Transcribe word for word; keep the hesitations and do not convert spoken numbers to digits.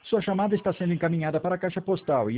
Sua chamada está sendo encaminhada para a caixa postal e